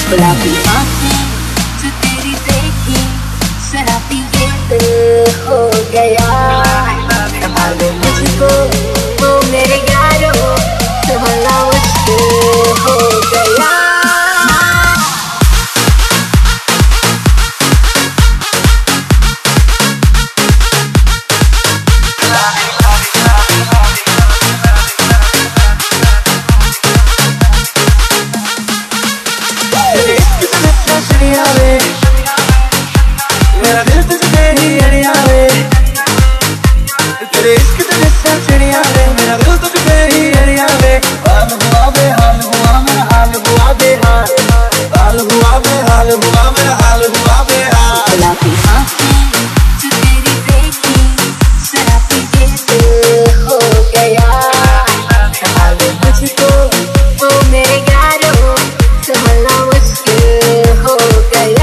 गुलाबी आँखें जो तेरी देखी, शराबी ये दिल हो गया। संभालो मुझको ओ मेरे यारो, संभालना मुश्किल हो गया। मेरा दिल तुझे ही अड़िया वे, तेरे इश्क तेरे साथ चिड़िया वे, मेरा दिल तुझे ही अड़िया वे। हाल हुआ बेहाल हुआ मेरा, हाल हुआ बेहाल, हाल हुआ बेहाल हुआ मेरा, हाल हुआ बेहाल। गुलाबी आँखें जो तेरी देखी, शराबी ये दिल हो गया। संभालो मुझको ओ मेरे यारो, संभालना मुश्किल हो गया।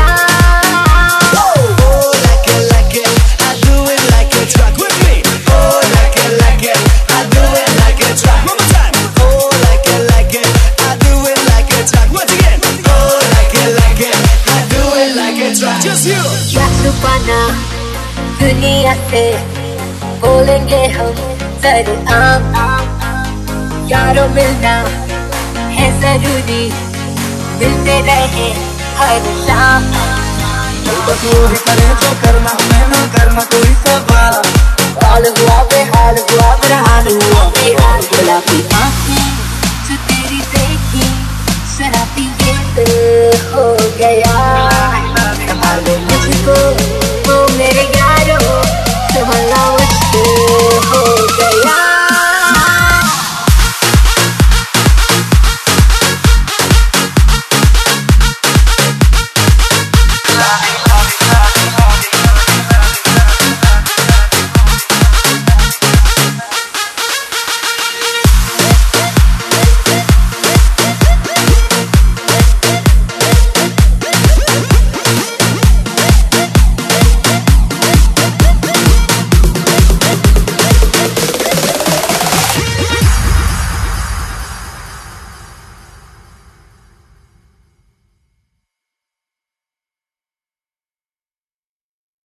क्या छुपाना दुनिया से, बोलेंगे हम सरेआम। यारों मिलना है जरूरी, मिलते रहे हर शाम। तो तू ही करे जो करना, मैं ना करना कोई सवाल। हाल हुआ बेहाल हुआ मेरा, हाल हुआ बेहाल। गुलाबी आँखें